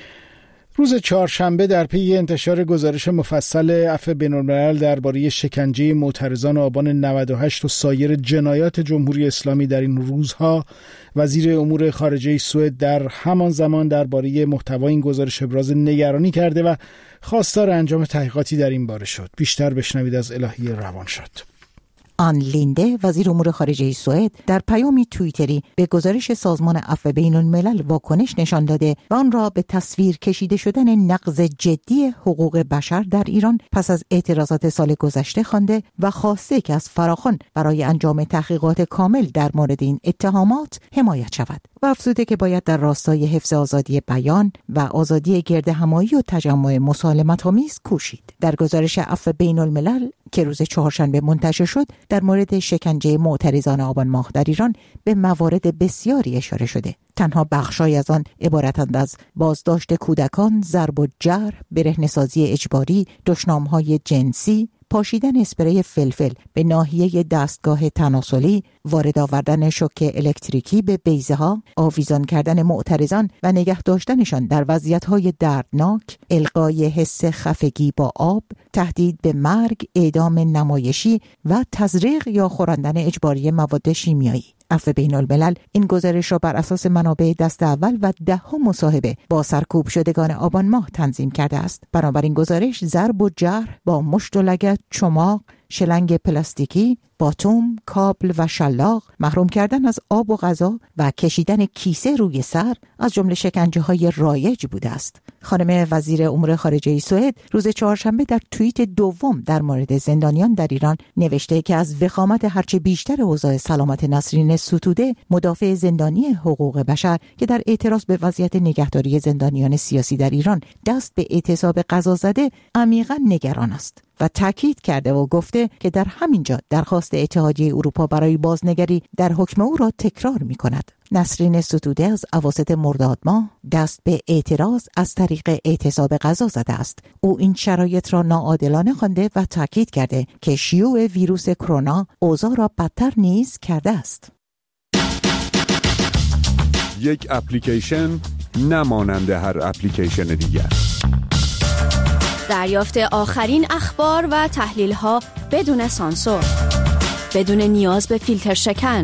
روز چهارشنبه در پی انتشار گزارش مفصل عفو بین‌الملل درباره شکنجه معترضان آبان 98 و سایر جنایات جمهوری اسلامی در این روزها، وزیر امور خارجه سوئد در همان زمان درباره محتوای این گزارش ابراز نگرانی کرده و خواستار انجام تحقیقاتی در این باره شد. بیشتر بشنوید از الهی روانشاد. آن لینده، وزیر امور خارجه سوئد، در پیامی توییتری به گزارش سازمان عفو بین‌الملل واکنش نشان داده و آن را به تصویر کشیده شدن نقض جدی حقوق بشر در ایران پس از اعتراضات سال گذشته خوانده و خواسته که از فراخوان برای انجام تحقیقات کامل در مورد این اتهامات حمایت شود و افزوده که باید در راستای حفظ آزادی بیان و آزادی گردهمایی و تجمع مسالمت‌آمیز کوشید. در گزارش عفو بین‌الملل که روز چهارشنبه منتشر شد، در مورد شکنجه معترضان آبان ماه در ایران به موارد بسیاری اشاره شده. تنها بخشای از آن عبارتند از بازداشت کودکان، ضرب و جرح، برهنه‌سازی اجباری، دشنام‌های جنسی، پاشیدن اسپری فلفل به ناحیه دستگاه تناسلی، وارد آوردن شوک الکتریکی به بیضه‌ها، آویزان کردن معترضان و نگه داشتنشان در وضعیت‌های دردناک، القای حس خفگی با آب، تهدید به مرگ، اعدام نمایشی و تزریق یا خوراندن اجباری مواد شیمیایی. عفو بین‌الملل این گزارش را بر اساس منابع دست اول و 10 مصاحبه با سرکوب شدگان آبان ماه تنظیم کرده است. بنابراین گزارش ضرب و جرح با مشت و لگد، چماق، شلنگ پلاستیکی، باتوم، کابل و شلاق، محروم کردن از آب و غذا و کشیدن کیسه روی سر از جمله شکنجه‌های رایج بوده است. خانم وزیر امور خارجه سوئد روز چهارشنبه در توییت دوم در مورد زندانیان در ایران نوشته که از وخامت هرچه بیشتر اوضاع سلامت نسرین ستوده، مدافع زندانی حقوق بشر که در اعتراض به وضعیت نگهداری زندانیان سیاسی در ایران دست به اعتصاب غذا زده، عمیقاً نگران است و تاکید کرده و گفته که در همین جا درخواست اتحادیه اروپا برای بازنگری در حکم او را تکرار می کند. نسرین ستوده از اواسط مرداد ماه دست به اعتراض از طریق اعتصاب غذا زده است. او این شرایط را ناعادلانه خوانده و تاکید کرده که شیوع ویروس کرونا اوضاع را بدتر نیز کرده است. یک اپلیکیشن نمانند هر اپلیکیشن دیگر. دریافت آخرین اخبار و تحلیل‌ها بدون سانسور، بدون نیاز به فیلتر شکن،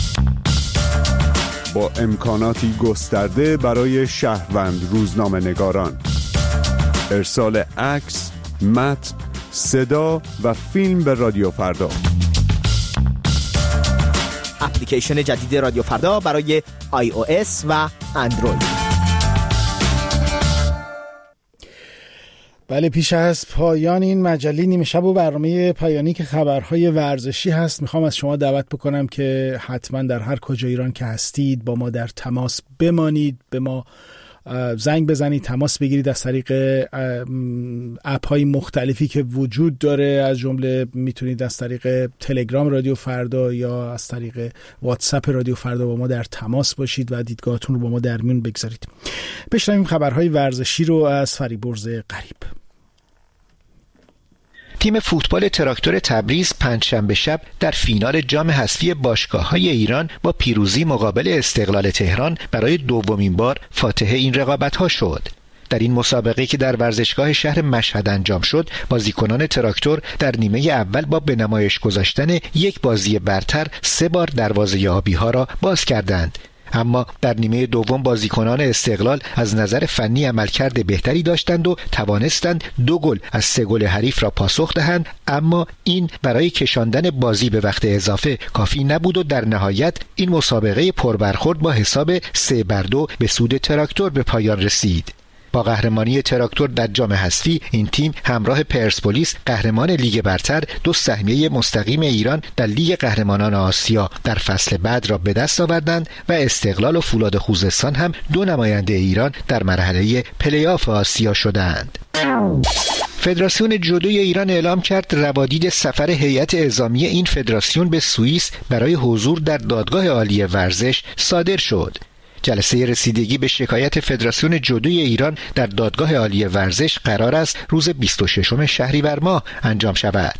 با امکاناتی گسترده برای شهروند روزنامه‌نگاران، ارسال عکس، متن، صدا و فیلم به رادیو فردا. اپلیکیشن جدید رادیو فردا برای iOS و اندروید. بله، پیش از پایان این مجله نیمه شب و برنامه پایانی که خبرهای ورزشی هست، میخوام از شما دعوت بکنم که حتما در هر کجا ایران که هستید با ما در تماس بمانید، به ما زنگ بزنید، تماس بگیرید از طریق اپ‌های مختلفی که وجود داره. از جمله میتونید از طریق تلگرام رادیو فردا یا از طریق واتساپ رادیو فردا با ما در تماس باشید و دیدگاهتون رو با ما در میون بگذارید. بشنویم خبرهای ورزشی رو از فریبرز قریب. تیم فوتبال تراکتور تبریز پنجشنبه شب در فینال جام حذفی باشگاه‌های ایران با پیروزی مقابل استقلال تهران برای دومین بار فاتح این رقابت‌ها شد. در این مسابقه که در ورزشگاه شهر مشهد انجام شد، بازیکنان تراکتور در نیمه اول با به نمایش گذاشتن یک بازی برتر 3 بار دروازه آبی‌ها را باز کردند. اما در نیمه دوم بازیکنان استقلال از نظر فنی عملکرد بهتری داشتند و توانستند 2 گل از 3 گل حریف را پاسخ دهند، اما این برای کشاندن بازی به وقت اضافه کافی نبود و در نهایت این مسابقه پربرخورد با حساب 3-2 به سود تراکتور به پایان رسید. با قهرمانی تراکتور در جام حذفی، این تیم همراه پرسپولیس قهرمان لیگ برتر 2 سهمیه مستقیم ایران در لیگ قهرمانان آسیا در فصل بعد را به دست آوردند و استقلال و فولاد خوزستان هم 2 نماینده ایران در مرحله پلی‌آف آسیا شدند. فدراسیون جودوی ایران اعلام کرد روادید سفر هیئت اعزامی این فدراسیون به سوئیس برای حضور در دادگاه عالی ورزش صادر شد. جلسه رسیدگی به شکایت فدراسیون جودوی ایران در دادگاه عالی ورزش قرار است روز 26 شهریور ماه انجام شود.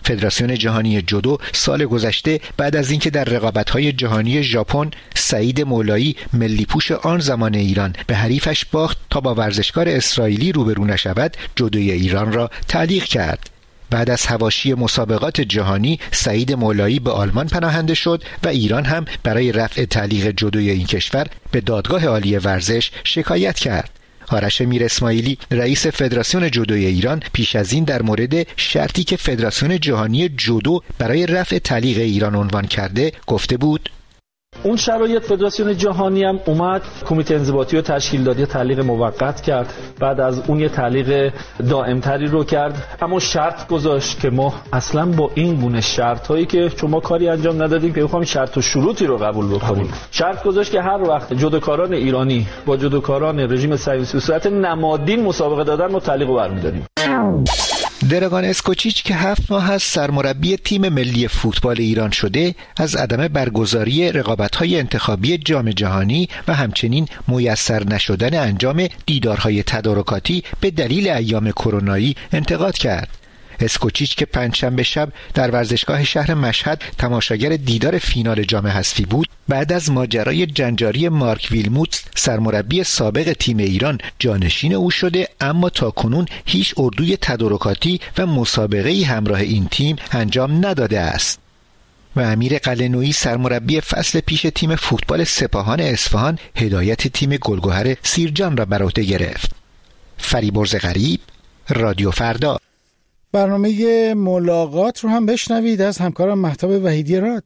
فدراسیون جهانی جودو سال گذشته بعد از اینکه در رقابت‌های جهانی ژاپن سعید مولایی ملی پوش آن زمان ایران به حریفش باخت تا با ورزشکار اسرائیلی روبرو نشود، جودوی ایران را تعلیق کرد. بعد از حواشی مسابقات جهانی سعید مولایی به آلمان پناهنده شد و ایران هم برای رفع تعلیق جودوی این کشور به دادگاه عالی ورزش شکایت کرد. آرش میر اسماعیلی رئیس فدراسیون جودوی ایران پیش از این در مورد شرطی که فدراسیون جهانی جودو برای رفع تعلیق ایران عنوان کرده گفته بود: اون شرایط فدراسیون جهانی هم اومد کمیته انضباطی رو تشکیل داد، یه تعلیق موقت کرد، بعد از اون یه تعلیق دائمتری رو کرد، اما شرط گذاشت که ما اصلا با این گونه شرط هایی که شما کاری انجام ندادیم که بخوایم شرط و شروطی رو قبول بکنیم. شرط گذاشت که هر وقت جودوکاران ایرانی با جودوکاران رژیم صهیونیستی به صورت نمادین مسابقه دادن ما تعلیق رو برمی‌داریم. دراگان اسکوچیچ که 7 ماه از سرمربی تیم ملی فوتبال ایران شده، از عدم برگزاری رقابت‌های انتخابی جام جهانی و همچنین میسر نشدن انجام دیدارهای تدارکاتی به دلیل ایام کرونایی انتقاد کرد. اسکوچیچ که پنجشنبه شب در ورزشگاه شهر مشهد تماشاگر دیدار فینال جام حذفی بود، بعد از ماجرای جنجاری مارک ویلموتس سرمربی سابق تیم ایران جانشین او شده، اما تاکنون هیچ اردوی تدارکاتی و مسابقه‌ای همراه این تیم انجام نداده است. و امیر قلعه‌نویی سرمربی فصل پیش تیم فوتبال سپاهان اصفهان هدایت تیم گلگهر سیرجان را بر عهده گرفت. فریبرز غریب، رادیو فردا. برنامه ملاقات رو هم بشنوید از همکارم مهتاب وحیدی راد.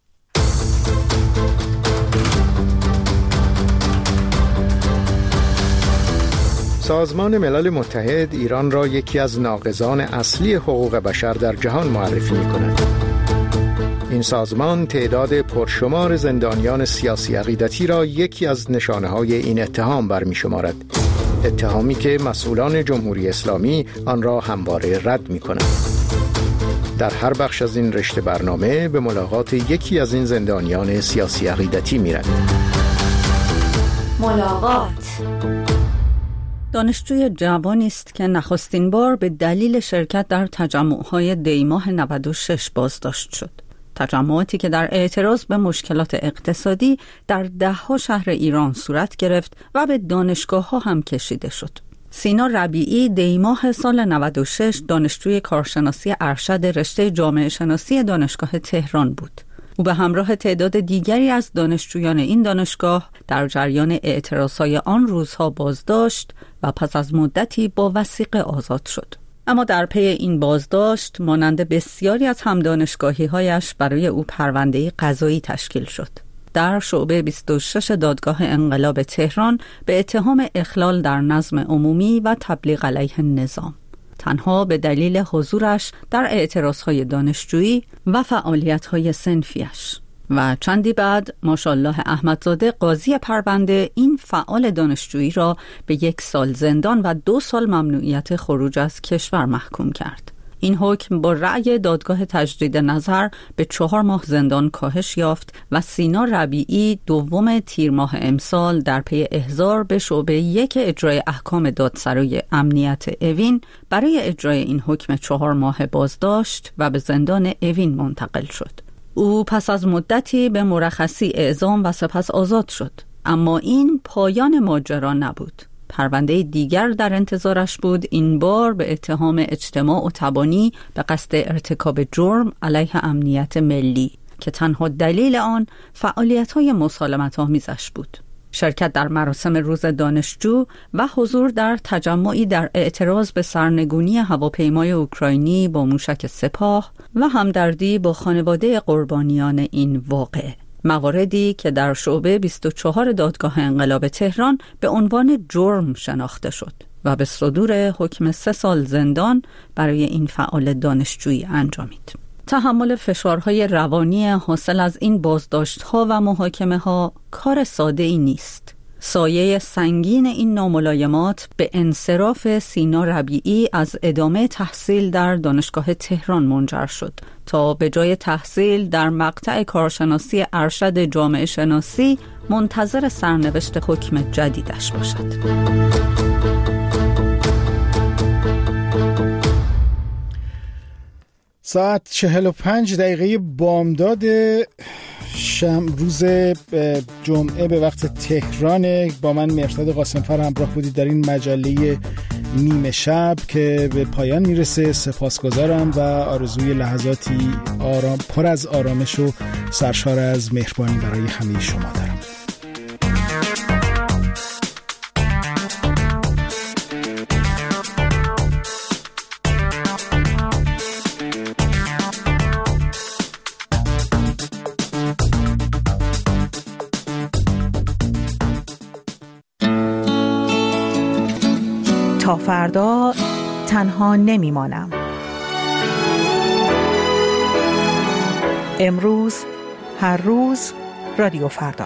سازمان ملل متحد ایران را یکی از ناقضان اصلی حقوق بشر در جهان معرفی می‌کند. این سازمان تعداد پرشمار زندانیان سیاسی عقیدتی را یکی از نشانه‌های این اتهام برمی‌شمارد. اتهامی که مسئولان جمهوری اسلامی آن را همواره رد می‌کنند. در هر بخش از این رشته برنامه به ملاقات یکی از این زندانیان سیاسی عقیدتی می‌رویم. ملاقات. دانشجوی جوانی است که نخستین بار به دلیل شرکت در تجمع‌های دی‌ماه 96 بازداشت شد. تجمعاتی که در اعتراض به مشکلات اقتصادی در 10 شهر ایران صورت گرفت و به دانشگاه‌ها هم کشیده شد. سینا ربیعی دی‌ماه سال 96 دانشجوی کارشناسی ارشد رشته جامعه شناسی دانشگاه تهران بود. او به همراه تعداد دیگری از دانشجویان این دانشگاه در جریان اعتراضهای آن روزها بازداشت و پس از مدتی با وثیقه آزاد شد. اما در پی این بازداشت مانند بسیاری از همدانشگاهی‌هایش برای او پرونده قضایی تشکیل شد. در شعبه 26 دادگاه انقلاب تهران به اتهام اخلال در نظم عمومی و تبلیغ علیه نظام، تنها به دلیل حضورش در اعتراضهای دانشجویی و فعالیت‌های صنفیش. و چندی بعد ماشاءالله احمدزاده قاضی پرونده این فعال دانشجویی را به 1 سال زندان و 2 سال ممنوعیت خروج از کشور محکوم کرد. این حکم با رأی دادگاه تجدید نظر به 4 ماه زندان کاهش یافت و سینا ربیعی 2 تیر ماه امسال در پی احضار به شعبه 1 اجرای احکام دادسرای امنیت اوین برای اجرای این حکم 4 ماه بازداشت و به زندان اوین منتقل شد. او پس از مدتی به مرخصی اعزام و سپس آزاد شد، اما این پایان ماجرا نبود. پرونده دیگر در انتظارش بود، این بار به اتهام اجتماع و تبانی به قصد ارتکاب جرم علیه امنیت ملی که تنها دلیل آن فعالیت‌های مسالمت‌آمیزش بود. شرکت در مراسم روز دانشجو و حضور در تجمعی در اعتراض به سرنگونی هواپیمای اوکراینی با موشک سپاه و همدردی با خانواده قربانیان این واقعه، مواردی که در شعبه 24 دادگاه انقلاب تهران به عنوان جرم شناخته شد و به صدور حکم 3 سال زندان برای این فعال دانشجویی انجامید. تحمل فشارهای روانی حاصل از این بازداشت‌ها و محاکمه‌ها کار ساده‌ای نیست. سایه سنگین این ناملایمات به انصراف سینا ربیعی از ادامه تحصیل در دانشگاه تهران منجر شد تا به جای تحصیل در مقطع کارشناسی ارشد جامعه شناسی منتظر سرنوشت حکم جدیدش باشد. ساعت 45 دقیقه بامداد روز جمعه به وقت تهران. با من مرداد قاسمفر همراه بودید در این مجله نیمه شب که به پایان میرسه. سپاسگزارم و آرزوی لحظاتی آرام، پر از آرامش و سرشار از مهربانی برای همه شما دارم. تا فردا تنها نمیمانم. امروز، هر روز، رادیو فردا.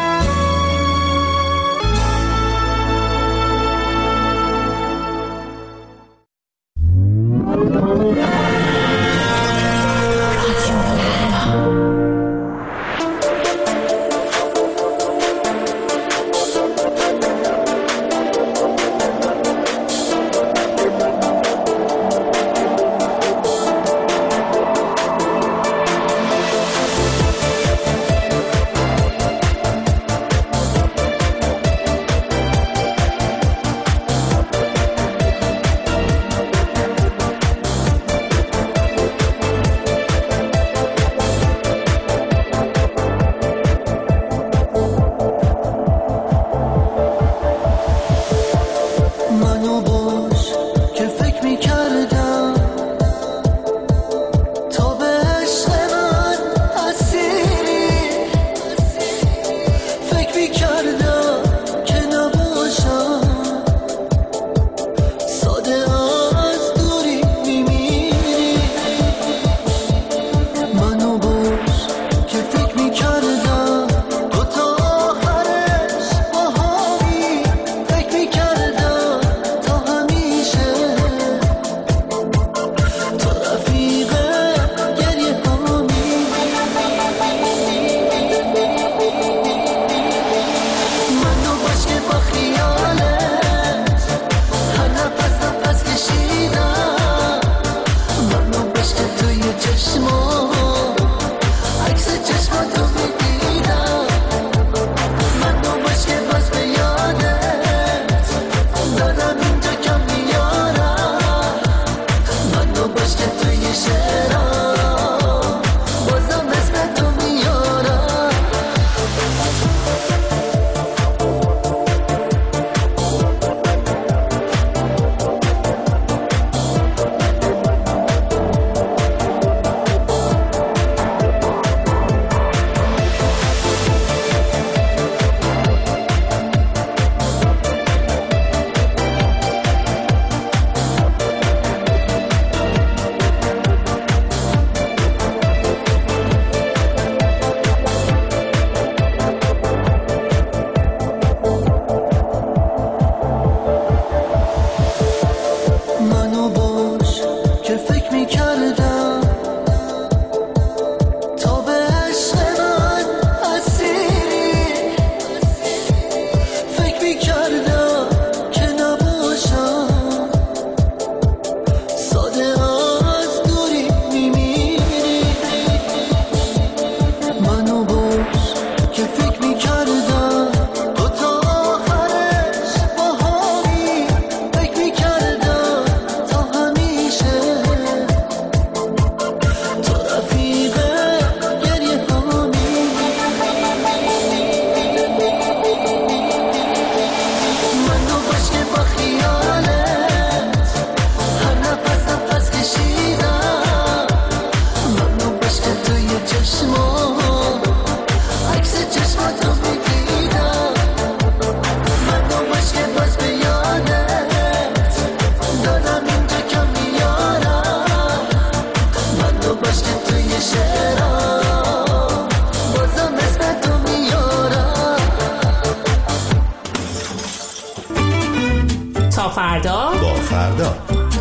تا فردا با فردا.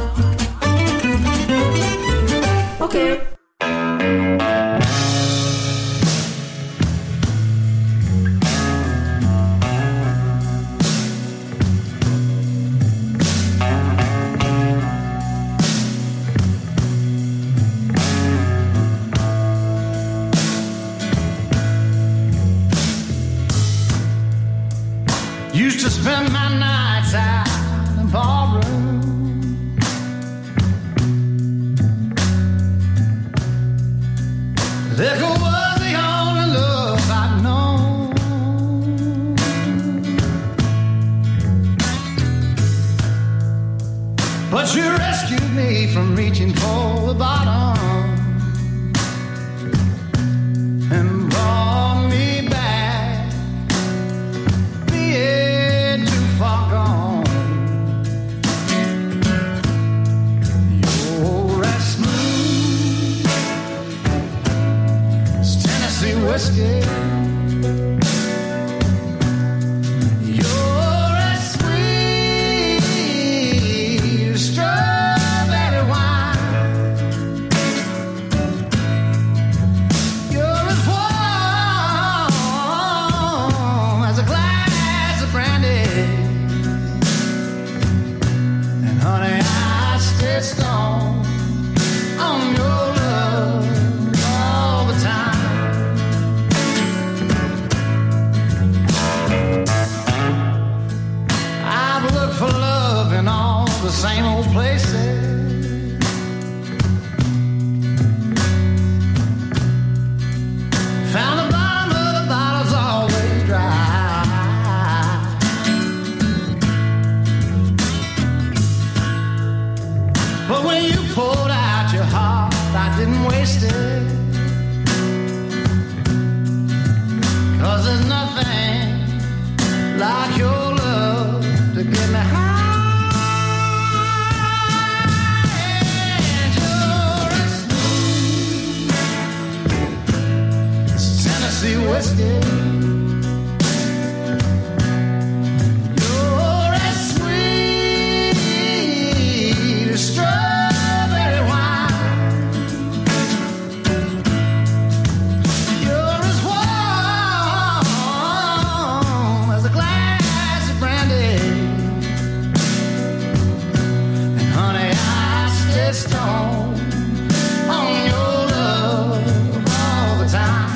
اوکی. rescued me from reaching for the bottom and brought me back, being too far gone. You're as smooth as Tennessee whiskey. Same old places, found the bottom of the bottle's always dry, but when you poured out your heart, I didn't waste it, 'cause there's nothing like your love to get me high. Whiskey. You're as sweet as strawberry wine. You're as warm as a glass of brandy. And honey, I stay strong on your love all the time.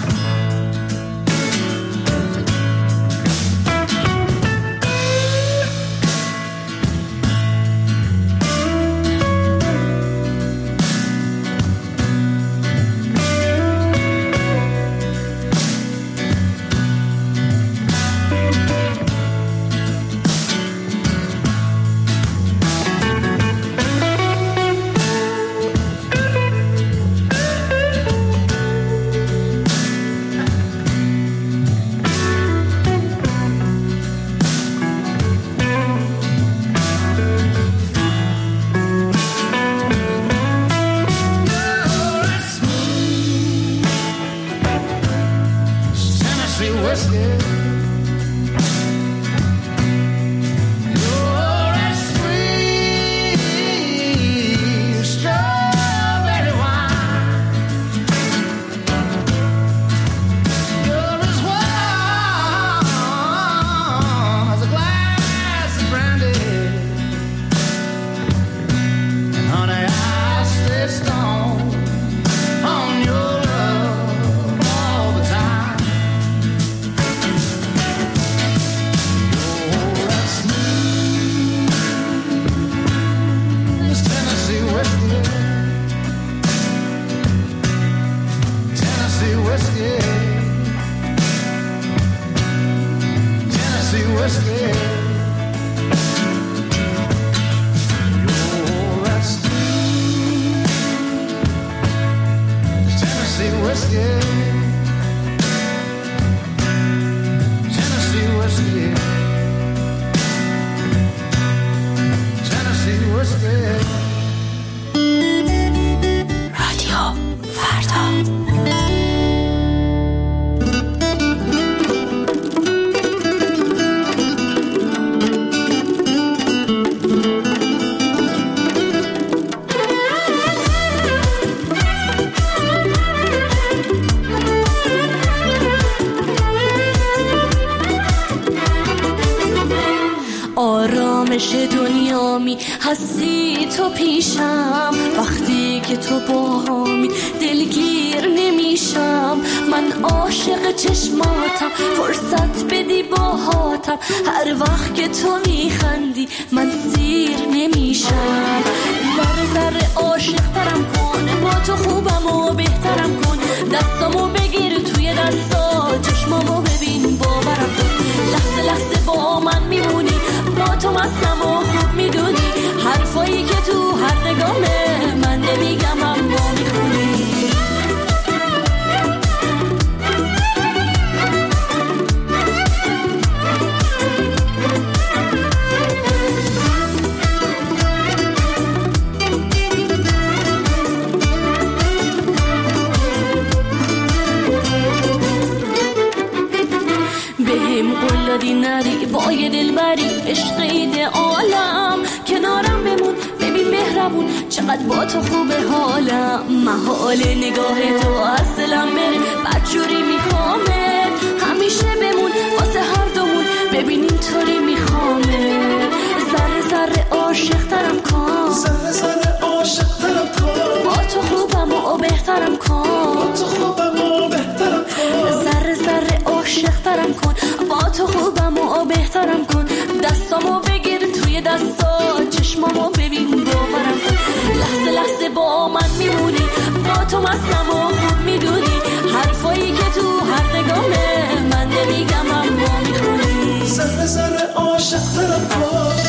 آرامش دنیامی هستی تو پیشم، وقتی که تو باهامی دلگیر نمیشم. من عاشق چشماتم، فرصت بدی باهاتم، هر وقت که تو میخندی من سیر نمیشم. ذره ذره عاشق ترم کن، با تو خوبم و بهترم کن، دستامو بگیر توی دستا، چشمامو ببین باورم کن، لحظه لحظه با من میمونی، با تو مستم و خوب میدونی، حرفایی که تو هر عشق ایده عالم کنارم بمون ببین مهربون چقدر با تو خوبه حالم محال نگاه تو از دلم بره بدجوری میخوامه همیشه بمون واسه هر دومون ببین اینطوری میخوامه ذره ذره عاشق ترم کن ذره ذره عاشق ترم کن با تو خوبم و بهترم کن با تو خوبم و بهترم کن ذره ذره عاشق ترم کن با تو خوبم و بهترم کن دستامو بگیر توی دستا چشمامو ببین باورم کن لحظه لحظه با من میمونی با تو مستم و خوب میدونی حرفایی که تو هر نگامه من نمیگم اما میخونی ذره ذره عاشق ترم کن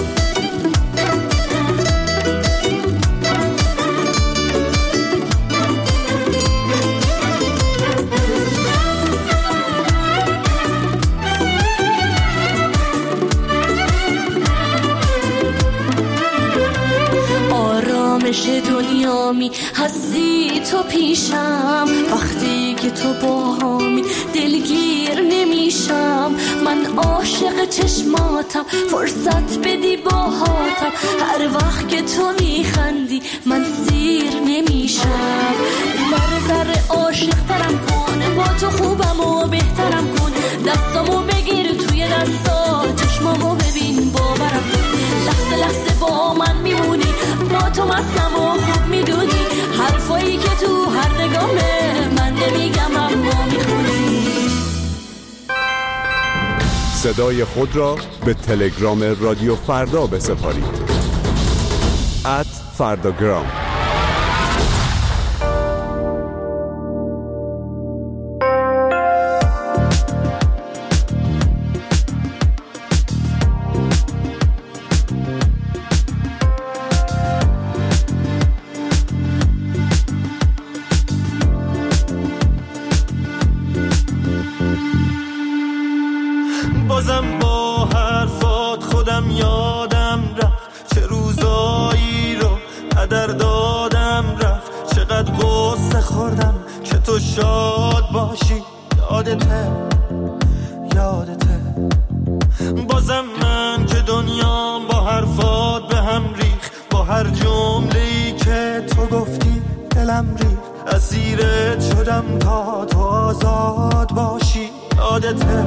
دنیامی هستی تو پیشم وقتی که تو باهامی دلگیر نمیشم من عاشق چشماتم فرصت بدی باهاتم هر وقت که تو میخندی من سیر نمیشم ذره ذره عاشق ترم کن با تو خوبم و بهترم کن دستامو بگیر توی دستا چشمامو ببین باورم کن لحظه لحظه با من میمونی با تو مستم و خوب میدونی حرفایی که تو هر نگامه من نمیگم اما میخونی صدای خود را به تلگرام رادیو فردا بسپارید @فرداگرام. بازم با حرفات خودم یادم رفت چه روزایی رو هدر دادم رفت چقدر غصه خوردم که تو شاد باشی یادته بازم من که دنیام با حرفات به هم ریخ با هر جمله‌ای که تو گفتی دلم ریخ اسیرت شدم تا تو آزاد باشی یادته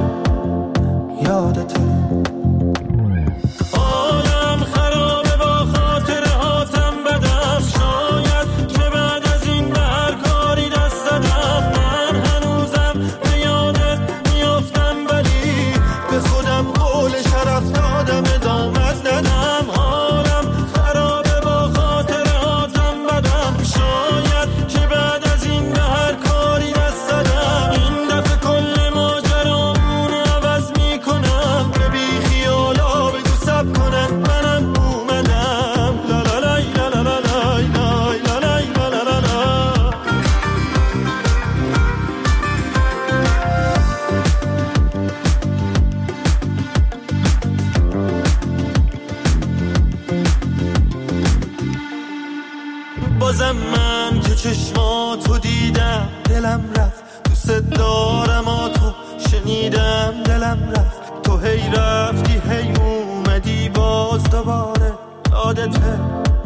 آدم خرابه با خاطر هاتم بدم شاید که بعد از این به هر کاری دست دادم من هنوزم به یادت میافتم ولی به خودم قول شرف دادم ادامت ندم حالم خرابه با خاطر هاتم بدم شاید که بعد از این به هر کاری دست دادم این دفعه کل ماجرامون عوض میکنم به بی خیالا بگو سب کنن منم اومدم لا لا لای لا لا لا لای لای لا لای لا لا لا لا بازم من که چشماتو دیدم دلم رفت دوست دارم تو شنیدم دلم رفت تو هی رفتی هی اومدی باز دوباره یادته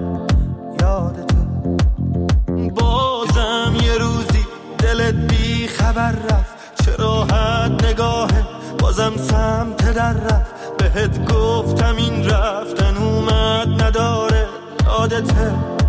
بازم یه روزی دلت بی خبر رفت چه راحت نگاهه بازم سمت در رفت بهت گفتم این رفتن اومد نداره یادته